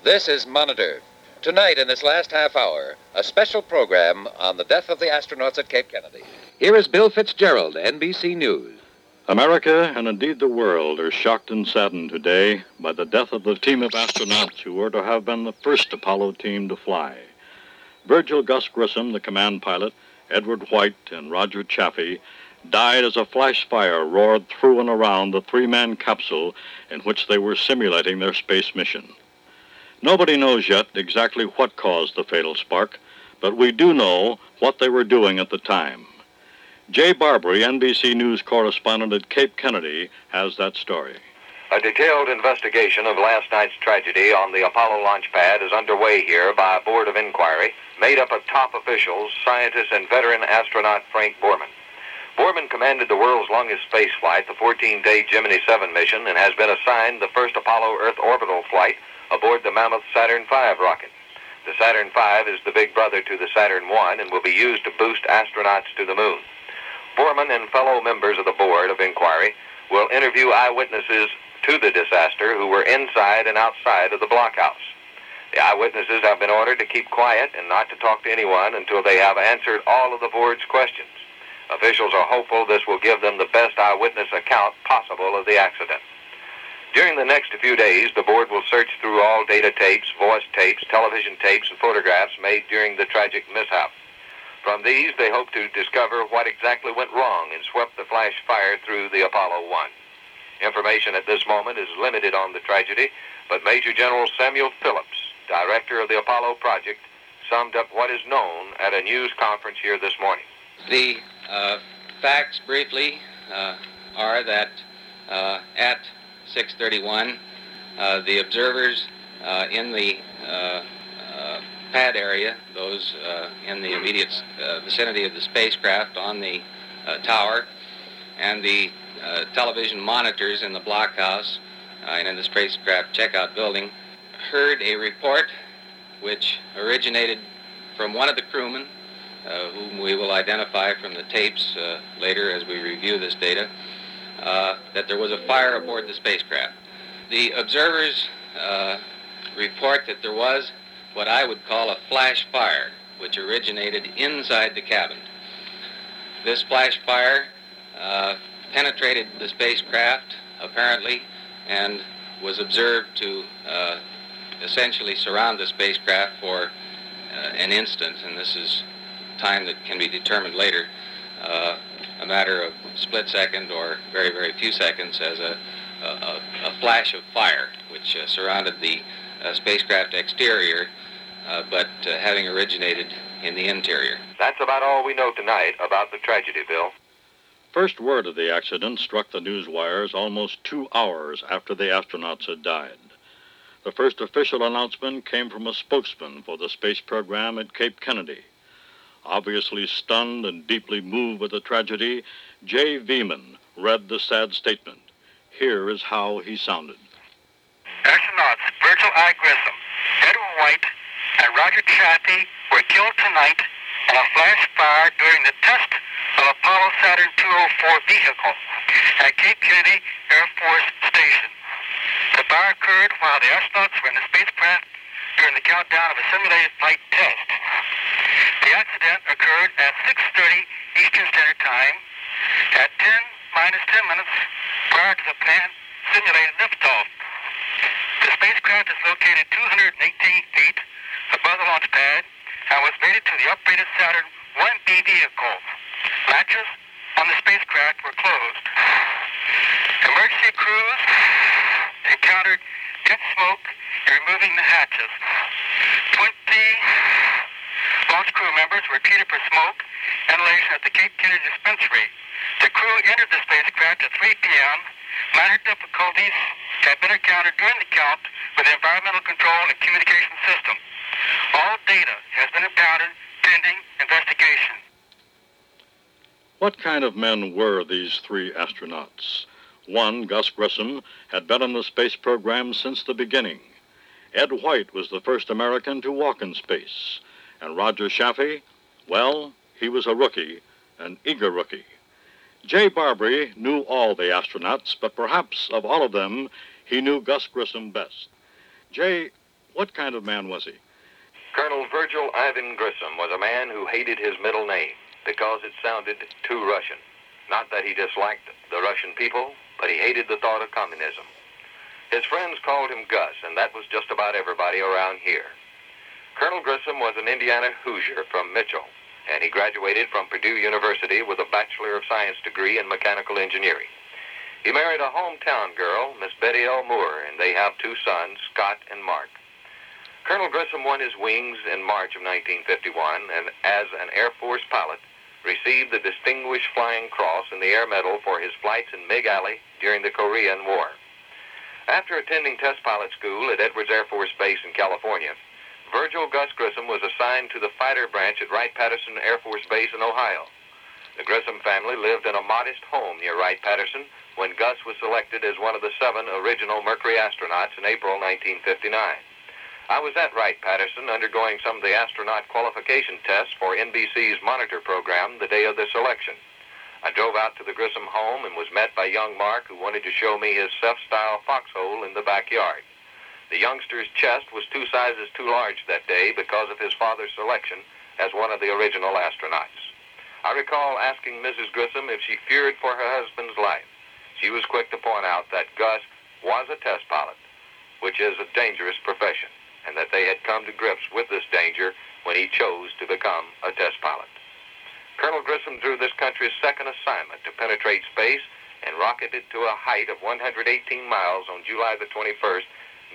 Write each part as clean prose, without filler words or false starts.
This is Monitor. Tonight, in this last half hour, a special program on the death of the astronauts at Cape Kennedy. Here is Bill Fitzgerald, NBC News. America, and indeed the world, are shocked and saddened today by the death of the team of astronauts who were to have been the first Apollo team to fly. Virgil Gus Grissom, the command pilot, Edward White, and Roger Chaffee died as a flash fire roared through and around the three-man capsule in which they were simulating their space mission. Nobody knows yet exactly what caused the fatal spark, but we do know what they were doing at the time. Jay Barbary, NBC News correspondent at Cape Kennedy, has that story. A detailed investigation of last night's tragedy on the Apollo launch pad is underway here by a board of inquiry made up of top officials, scientists, and veteran astronaut Frank Borman. Borman commanded the world's longest space flight, the 14-day Gemini 7 mission, and has been assigned the first Apollo Earth orbital flight aboard the mammoth Saturn V rocket. The Saturn V is the big brother to the Saturn I and will be used to boost astronauts to the moon. Borman and fellow members of the board of inquiry will interview eyewitnesses to the disaster who were inside and outside of the blockhouse. The eyewitnesses have been ordered to keep quiet and not to talk to anyone until they have answered all of the board's questions. Officials are hopeful this will give them the best eyewitness account possible of the accident. During the next few days, the board will search through all data tapes, voice tapes, television tapes, and photographs made during the tragic mishap. From these, they hope to discover what exactly went wrong and swept the flash fire through the Apollo 1. Information at this moment is limited on the tragedy, but Major General Samuel Phillips, director of the Apollo project, summed up what is known at a news conference here this morning. The facts, briefly, are that at 6:31, the observers in the pad area, those in the immediate vicinity of the spacecraft on the tower, and the television monitors in the blockhouse and in the spacecraft checkout building, heard a report which originated from one of the crewmen, whom we will identify from the tapes later as we review this data, that there was a fire aboard the spacecraft. The observers report that there was what I would call a flash fire, which originated inside the cabin. This flash fire penetrated the spacecraft, apparently, and was observed to essentially surround the spacecraft for an instant, and this is time that can be determined later, a matter of split second or very, very few seconds, as a flash of fire which surrounded the spacecraft exterior, but having originated in the interior. That's about all we know tonight about the tragedy, Bill. First word of the accident struck the news wires almost 2 hours after the astronauts had died. The first official announcement came from a spokesman for the space program at Cape Kennedy. Obviously stunned and deeply moved with the tragedy, Jay Veman read the sad statement. Here is how he sounded. Astronauts Virgil I. Grissom, Edward White, and Roger Chaffee were killed tonight in a flash fire during the test of Apollo Saturn 204 vehicle at Cape Kennedy Air Force Station. The fire occurred while the astronauts were in the spacecraft during the countdown of a simulated flight test. The accident occurred at 6:30 Eastern Standard Time at 10 minutes prior to the planned simulated liftoff. The spacecraft is located 218 feet above the launch pad and was mated to the upgraded Saturn 1B vehicle. Latches on the spacecraft were closed. Emergency crews encountered dense smoke in removing the hatches. 20 launch crew members were treated for smoke inhalation at the Cape Kennedy dispensary. The crew entered the spacecraft at 3 p.m. Minor difficulties have been encountered during the count with the environmental control and communication system. All data has been impounded pending investigation. What kind of men were these three astronauts? One, Gus Grissom, had been on the space program since the beginning. Ed White was the first American to walk in space. And Roger Chaffee, well, he was a rookie, an eager rookie. Jay Barbary knew all the astronauts, but perhaps of all of them, he knew Gus Grissom best. Jay, What kind of man was he? Colonel Virgil Ivan Grissom was a man who hated his middle name because it sounded too Russian. Not that he disliked the Russian people, but he hated the thought of communism. His friends called him Gus, and that was just about everybody around here. Colonel Grissom was an Indiana Hoosier from Mitchell, and he graduated from Purdue University with a Bachelor of Science degree in mechanical engineering. He married a hometown girl, Miss Betty L. Moore, and they have 2 sons, Scott and Mark. Colonel Grissom won his wings in March of 1951, and as an Air Force pilot, received the Distinguished Flying Cross and the Air Medal for his flights in Mig Alley during the Korean War. After attending test pilot school at Edwards Air Force Base in California, Virgil Gus Grissom was assigned to the fighter branch at Wright-Patterson Air Force Base in Ohio. The Grissom family lived in a modest home near Wright-Patterson when Gus was selected as one of the 7 original Mercury astronauts in April 1959. I was at Wright-Patterson undergoing some of the astronaut qualification tests for NBC's Monitor program the day of the selection. I drove out to the Grissom home and was met by young Mark, who wanted to show me his Ceph-style foxhole in the backyard. The youngster's chest was 2 sizes too large that day because of his father's selection as one of the original astronauts. I recall asking Mrs. Grissom if she feared for her husband's life. She was quick to point out that Gus was a test pilot, which is a dangerous profession, and that they had come to grips with this danger when he chose to become a test pilot. Colonel Grissom drew this country's second assignment to penetrate space and rocketed to a height of 118 miles on July the 21st,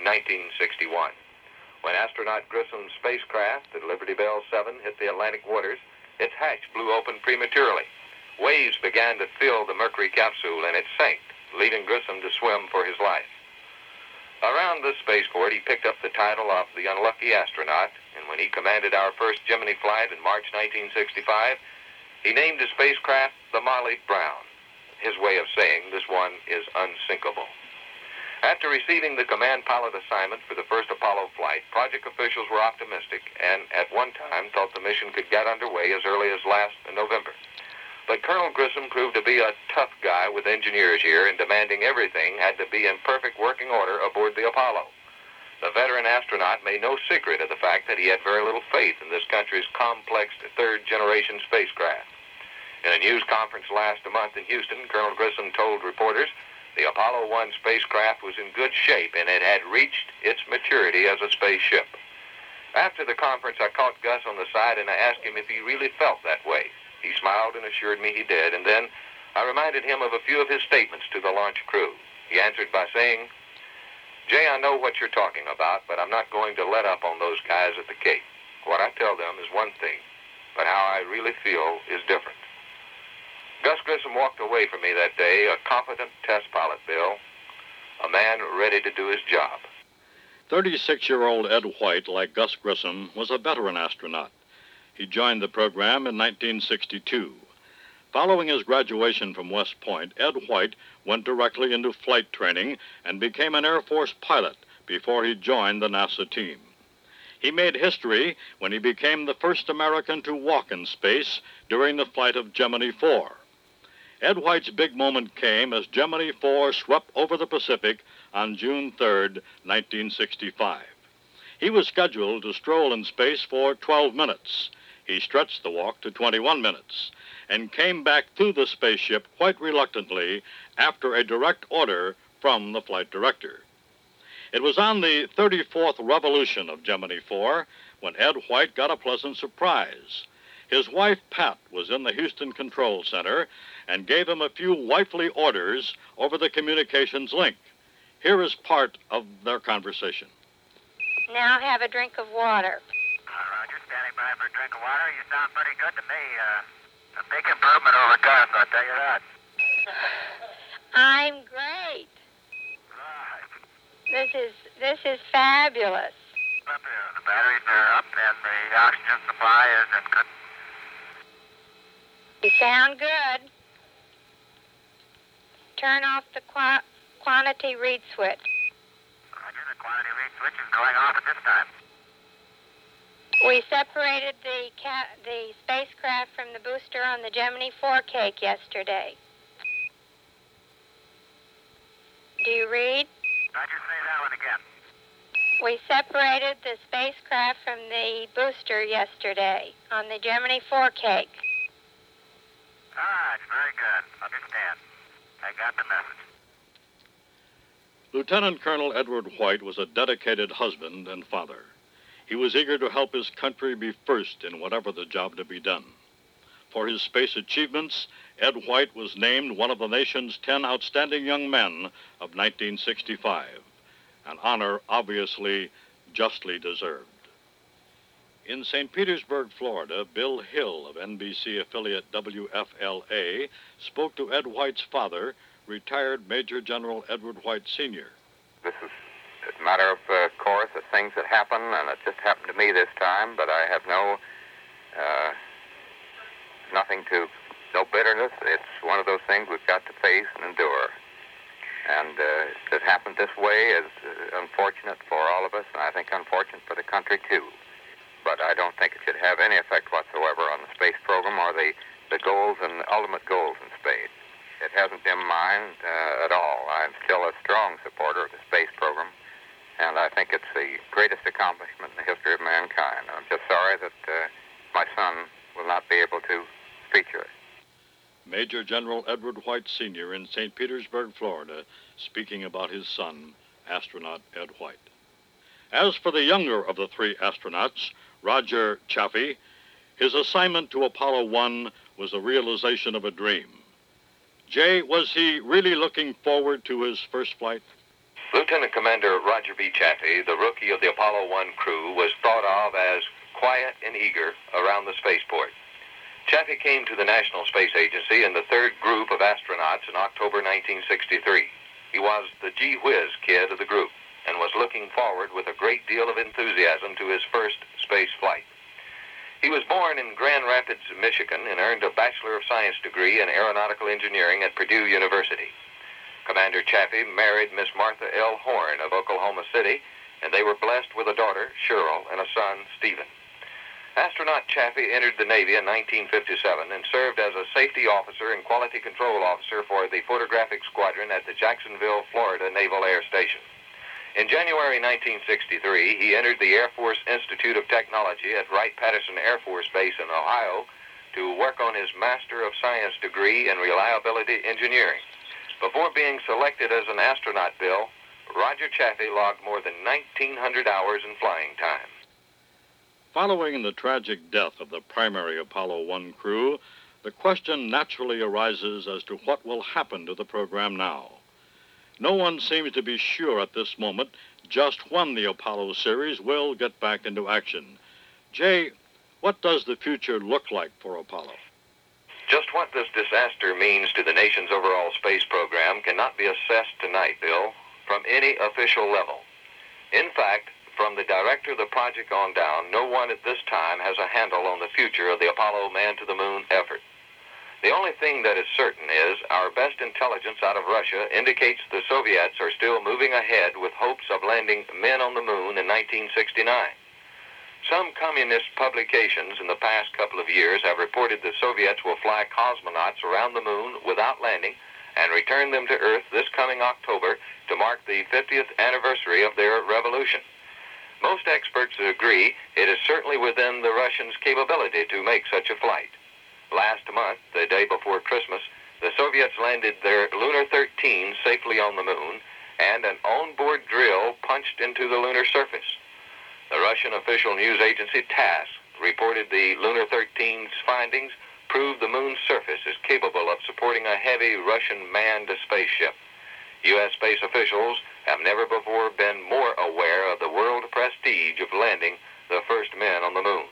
1961. When astronaut Grissom's spacecraft, the Liberty Bell 7, hit the Atlantic waters, its hatch blew open prematurely. Waves began to fill the Mercury capsule and it sank, leaving Grissom to swim for his life. Around this spaceport, he picked up the title of the Unlucky Astronaut, and when he commanded our first Gemini flight in March 1965, he named his spacecraft the Molly Brown. His way of saying this one is unsinkable. After receiving the command pilot assignment for the first Apollo flight, project officials were optimistic and at one time thought the mission could get underway as early as last November. But Colonel Grissom proved to be a tough guy with engineers here, and demanding everything had to be in perfect working order aboard the Apollo. The veteran astronaut made no secret of the fact that he had very little faith in this country's complex third-generation spacecraft. In a news conference last month in Houston, Colonel Grissom told reporters the Apollo 1 spacecraft was in good shape and it had reached its maturity as a spaceship. After the conference, I caught Gus on the side and I asked him if he really felt that way. He smiled and assured me he did, and then I reminded him of a few of his statements to the launch crew. He answered by saying, "Jay, I know what you're talking about, but I'm not going to let up on those guys at the Cape. What I tell them is one thing, but how I really feel is different." Gus Grissom walked away from me that day, a competent test pilot, Bill, a man ready to do his job. 36-year-old Ed White, like Gus Grissom, was a veteran astronaut. He joined the program in 1962. Following his graduation from West Point, Ed White went directly into flight training and became an Air Force pilot before he joined the NASA team. He made history when he became the first American to walk in space during the flight of Gemini 4. Ed White's big moment came as Gemini 4 swept over the Pacific on June 3rd, 1965. He was scheduled to stroll in space for 12 minutes. He stretched the walk to 21 minutes and came back to the spaceship quite reluctantly after a direct order from the flight director. It was on the 34th revolution of Gemini 4 when Ed White got a pleasant surprise. His wife, Pat, was in the Houston Control Center and gave him a few wifely orders over the communications link. Here is part of their conversation. Now have a drink of water. Roger, standing by for a drink of water. You sound pretty good to me. A big improvement over Gus, I'll tell you that. I'm great. Right. This is fabulous. Up here. The batteries are up and the oxygen supply is in good. You sound good. Turn off the quantity read switch. Roger, the quantity read switch is going off at this time. We separated the spacecraft from the booster on the Gemini 4 cake yesterday. Do you read? Roger, say that one again. We separated the spacecraft from the booster yesterday on the Gemini 4 cake. Ah, it's very good. Understand. I got the message. Lieutenant Colonel Edward White was a dedicated husband and father. He was eager to help his country be first in whatever the job to be done. For his space achievements, Ed White was named one of the nation's 10 outstanding young men of 1965, an honor obviously justly deserved. In St. Petersburg, Florida, Bill Hill of NBC affiliate WFLA spoke to Ed White's father, retired Major General Edward White Sr. This is a matter of course of things that happen, and it just happened to me this time, but I have no bitterness. It's one of those things we've got to face and endure. And it happened this way is unfortunate for all of us, and I think unfortunate for the country, too. But I don't think it should have any effect whatsoever on the space program or the goals and ultimate goals in space. It hasn't dimmed mine at all. I'm still a strong supporter of the space program, and I think it's the greatest accomplishment in the history of mankind. I'm just sorry that my son will not be able to feature it. Major General Edward White Sr. in St. Petersburg, Florida, speaking about his son, astronaut Ed White. As for the younger of the three astronauts, Roger Chaffee, his assignment to Apollo 1 was the realization of a dream. Jay, was he really looking forward to his first flight? Lieutenant Commander Roger B. Chaffee, the rookie of the Apollo 1 crew, was thought of as quiet and eager around the spaceport. Chaffee came to the National Space Agency in the third group of astronauts in October 1963. He was the gee whiz kid of the group and was looking forward with a great deal of enthusiasm to his first space flight. He was born in Grand Rapids, Michigan, and earned a Bachelor of Science degree in Aeronautical Engineering at Purdue University. Commander Chaffee married Miss Martha L. Horn of Oklahoma City, and they were blessed with a daughter, Cheryl, and a son, Stephen. Astronaut Chaffee entered the Navy in 1957 and served as a safety officer and quality control officer for the photographic squadron at the Jacksonville, Florida Naval Air Station. In January 1963, he entered the Air Force Institute of Technology at Wright-Patterson Air Force Base in Ohio to work on his Master of Science degree in Reliability Engineering. Before being selected as an astronaut, Bill, Roger Chaffee logged more than 1,900 hours in flying time. Following the tragic death of the primary Apollo 1 crew, the question naturally arises as to what will happen to the program now. No one seems to be sure at this moment just when the Apollo series will get back into action. Jay, what does the future look like for Apollo? Just what this disaster means to the nation's overall space program cannot be assessed tonight, Bill, from any official level. In fact, from the director of the project on down, no one at this time has a handle on the future of the Apollo man-to-the-moon effort. The only thing that is certain is our best intelligence out of Russia indicates the Soviets are still moving ahead with hopes of landing men on the moon in 1969. Some communist publications in the past couple of years have reported the Soviets will fly cosmonauts around the moon without landing and return them to Earth this coming October to mark the 50th anniversary of their revolution. Most experts agree it is certainly within the Russians' capability to make such a flight. Last month, the day before Christmas, the Soviets landed their Lunar 13 safely on the moon, and an onboard drill punched into the lunar surface. The Russian official news agency TASS reported the Lunar 13's findings proved the moon's surface is capable of supporting a heavy Russian manned spaceship. U.S. space officials have never before been more aware of the world prestige of landing the first men on the moon.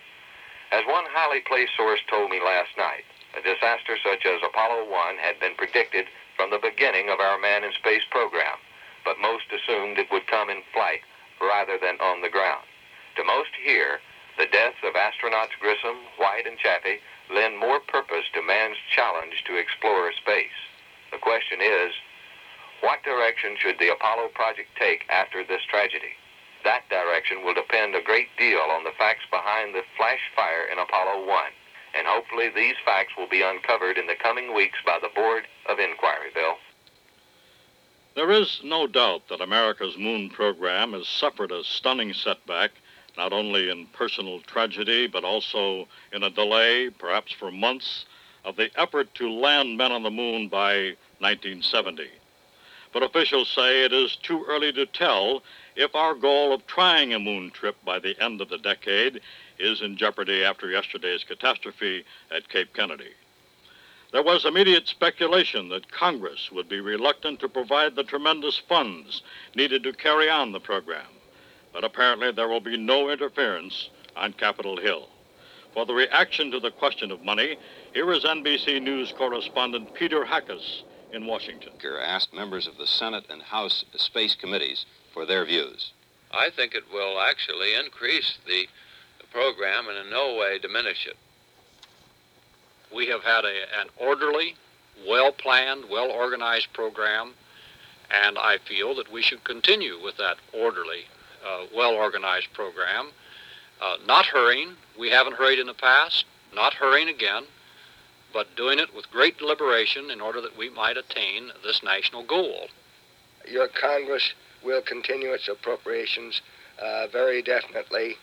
As one highly placed source told me last night, a disaster such as Apollo 1 had been predicted from the beginning of our man in space program, but most assumed it would come in flight rather than on the ground. To most here, the deaths of astronauts Grissom, White, and Chaffee lend more purpose to man's challenge to explore space. The question is, what direction should the Apollo project take after this tragedy? That direction will depend a great deal on the facts behind the flash fire in Apollo 1, and hopefully these facts will be uncovered in the coming weeks by the Board of Inquiry, Bill. There is no doubt that America's moon program has suffered a stunning setback, not only in personal tragedy, but also in a delay, perhaps for months, of the effort to land men on the moon by 1970. But officials say it is too early to tell if our goal of trying a moon trip by the end of the decade is in jeopardy after yesterday's catastrophe at Cape Kennedy. There was immediate speculation that Congress would be reluctant to provide the tremendous funds needed to carry on the program. But apparently there will be no interference on Capitol Hill. For the reaction to the question of money, here is NBC News correspondent Peter Hackus in Washington. Asked members of the Senate and House Space Committees for their views. I think it will actually increase the program and in no way diminish it. We have had an orderly, well-planned, well-organized program, and I feel that we should continue with that orderly, well-organized program. Not hurrying. We haven't hurried in the past. Not hurrying again, but doing it with great deliberation in order that we might attain this national goal. Your Congress will continue its appropriations very definitely.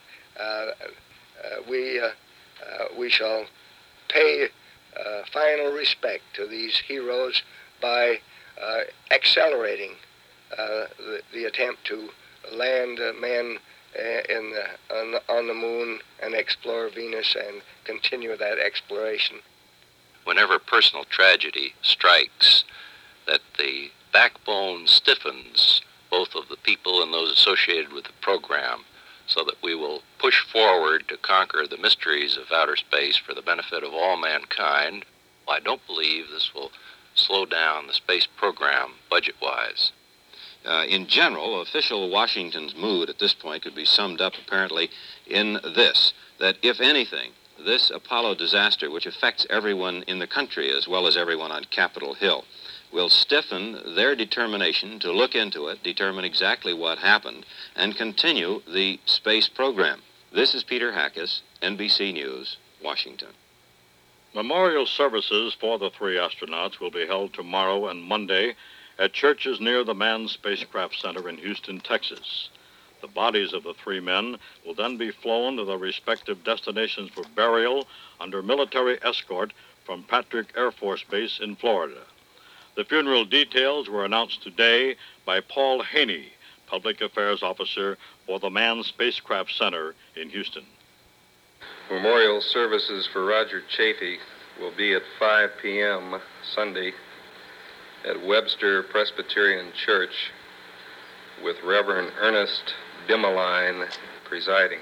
We shall pay final respect to these heroes by accelerating the attempt to land men on the moon and explore Venus and continue that exploration. Whenever personal tragedy strikes, that the backbone stiffens, both of the people and those associated with the program, so that we will push forward to conquer the mysteries of outer space for the benefit of all mankind. I don't believe this will slow down the space program budget-wise. In general, official Washington's mood at this point could be summed up apparently in this, that if anything, this Apollo disaster, which affects everyone in the country as well as everyone on Capitol Hill, will stiffen their determination to look into it, determine exactly what happened, and continue the space program. This is Peter Hackus, NBC News, Washington. Memorial services for the three astronauts will be held tomorrow and Monday at churches near the Manned Spacecraft Center in Houston, Texas. The bodies of the three men will then be flown to their respective destinations for burial under military escort from Patrick Air Force Base in Florida. The funeral details were announced today by Paul Haney, Public Affairs Officer for the Manned Spacecraft Center in Houston. Memorial services for Roger Chaffee will be at 5 p.m. Sunday at Webster Presbyterian Church with Reverend Ernest Bimmeline presiding.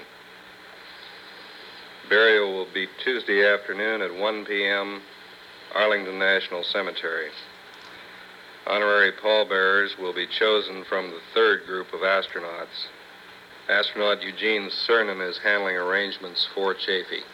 Burial will be Tuesday afternoon at 1 p.m. Arlington National Cemetery. Honorary pallbearers will be chosen from the third group of astronauts. Astronaut Eugene Cernan is handling arrangements for Chaffee.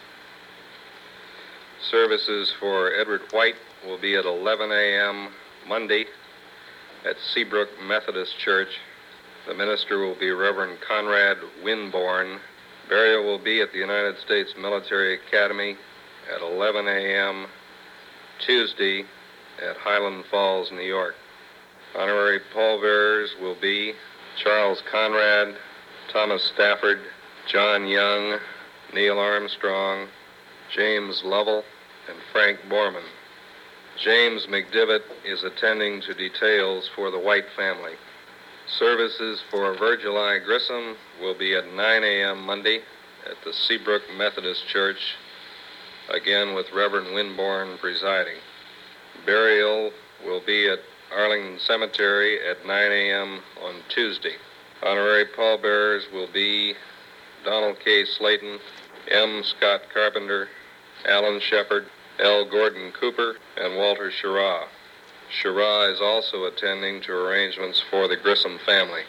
Services for Edward White will be at 11 a.m. Monday at Seabrook Methodist Church. The minister will be Reverend Conrad Winborn. Burial will be at the United States Military Academy at 11 a.m. Tuesday at Highland Falls, New York. Honorary pallbearers will be Charles Conrad, Thomas Stafford, John Young, Neil Armstrong, James Lovell, and Frank Borman. James McDivitt is attending to details for the White family. Services for Virgil I. Grissom will be at 9 a.m. Monday at the Seabrook Methodist Church, again with Reverend Winborn presiding. Burial will be at Arlington Cemetery at 9 a.m. on Tuesday. Honorary pallbearers will be Donald K. Slayton, M. Scott Carpenter, Alan Shepard, L. Gordon Cooper, and Walter Schirra. Schirra is also attending to arrangements for the Grissom family.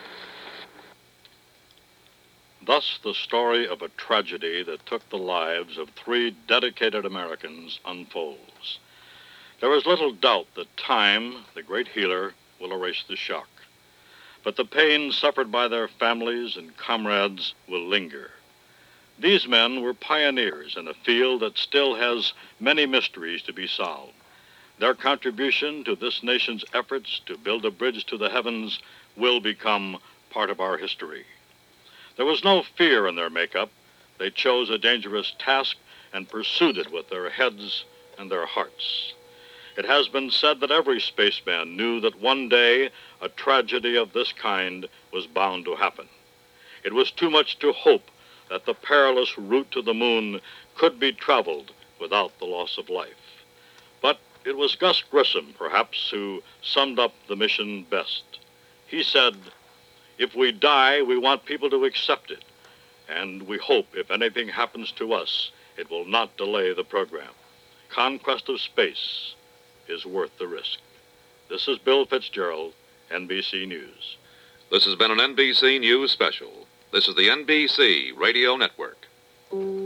Thus, the story of a tragedy that took the lives of three dedicated Americans unfolds. There is little doubt that time, the great healer, will erase the shock. But the pain suffered by their families and comrades will linger. These men were pioneers in a field that still has many mysteries to be solved. Their contribution to this nation's efforts to build a bridge to the heavens will become part of our history. There was no fear in their makeup. They chose a dangerous task and pursued it with their heads and their hearts. It has been said that every spaceman knew that one day a tragedy of this kind was bound to happen. It was too much to hope that the perilous route to the moon could be traveled without the loss of life. But it was Gus Grissom, perhaps, who summed up the mission best. He said, "If we die, we want people to accept it, and we hope if anything happens to us, it will not delay the program. Conquest of space is worth the risk." This is Bill Fitzgerald, NBC News. This has been an NBC News special. This is the NBC Radio Network.